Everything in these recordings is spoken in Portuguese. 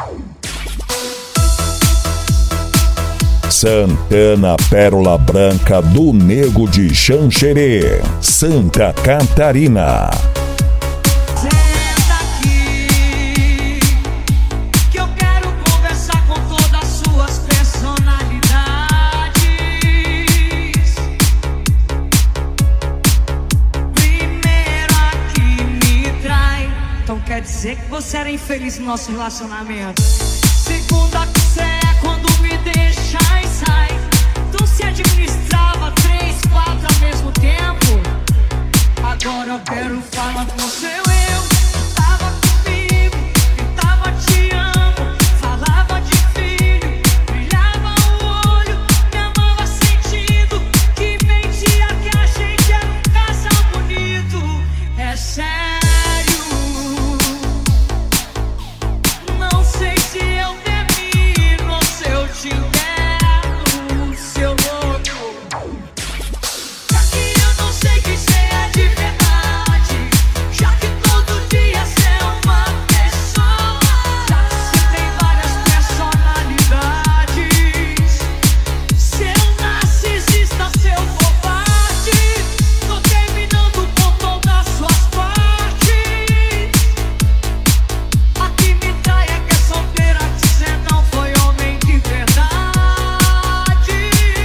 Santana Pérola Branca do Nego de Xanxerê, Santa Catarina. Senta aqui, que eu quero conversar com todas as suas personalidades. Primeiro a que me trai, então quer dizer que você era infeliz no nosso relacionamento. Segunda que você é quando me deixa e sai. Tu se administrava 3, 4 ao mesmo tempo. Agora eu quero falar com você. Eu tava comigo, gritava te amo, falava de filho, brilhava o olho, me amava sentindo que mentia que a gente era um casal bonito. É sério. Não sei se eu termino ou se eu te quero, seu louco. Já que eu não sei quem você é de verdade, já que todo dia você é uma pessoa, já que você tem várias personalidades, seu narcisista, seu covarde, tô terminando com todas as suas partes. A que me trai é que é solteira, que você não foi homem de verdade.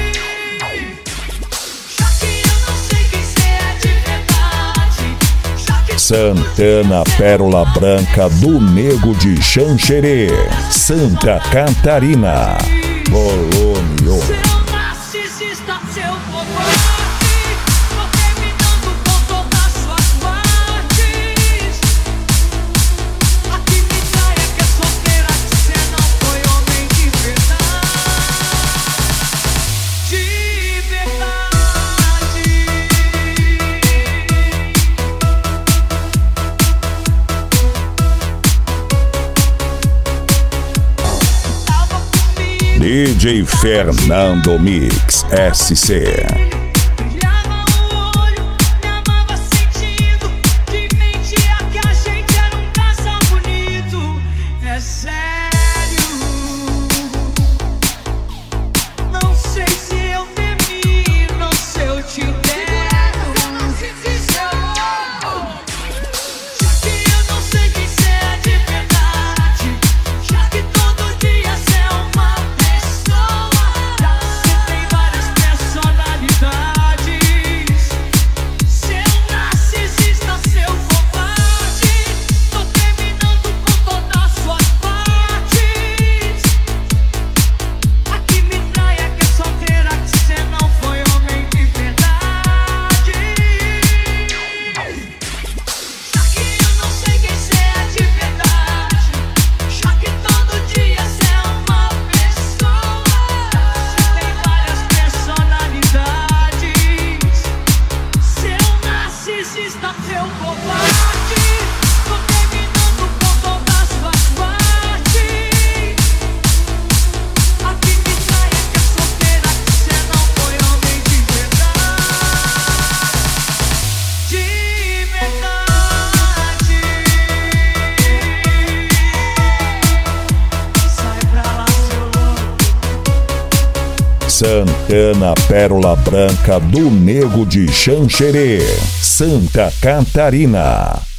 Já que eu não sei quem você é de verdade, já que Santana Pérola Branca do Nego de Xanxerê, Santa Catarina. Polônio. seu narcisista, seu covarde, tô terminando com todas as suas partes. A que me trai é que é solteira, que você não foi homem de verdade. De verdade. Tava comigo, DJ Fernando Mix SC. brilhava o olho, me amava sentindo que mentia que a gente era um casal bonito. É sério. Não sei se eu termino ou se eu te quero, seu louco. Já que eu não sei quem você é de verdade, já que todo dia você é uma pessoa, já que você tem várias personalidades, seu narcisista, seu covarde, tô terminando com todas as suas partes. A que me trai é que é solteira, que você não foi homem de verdade. Já que eu não sei quem você é de verdade, já que todo dia você é uma pessoa, você tem várias personalidades, seu narcisista, seu covarde, tô terminando com todas as suas partes. A que me trai é que é solteira, que você não foi homem de verdade. De verdade. Sai pra lá, seu louco. Santana Pérola Branca do Nego de Xanxerê, Santa Catarina.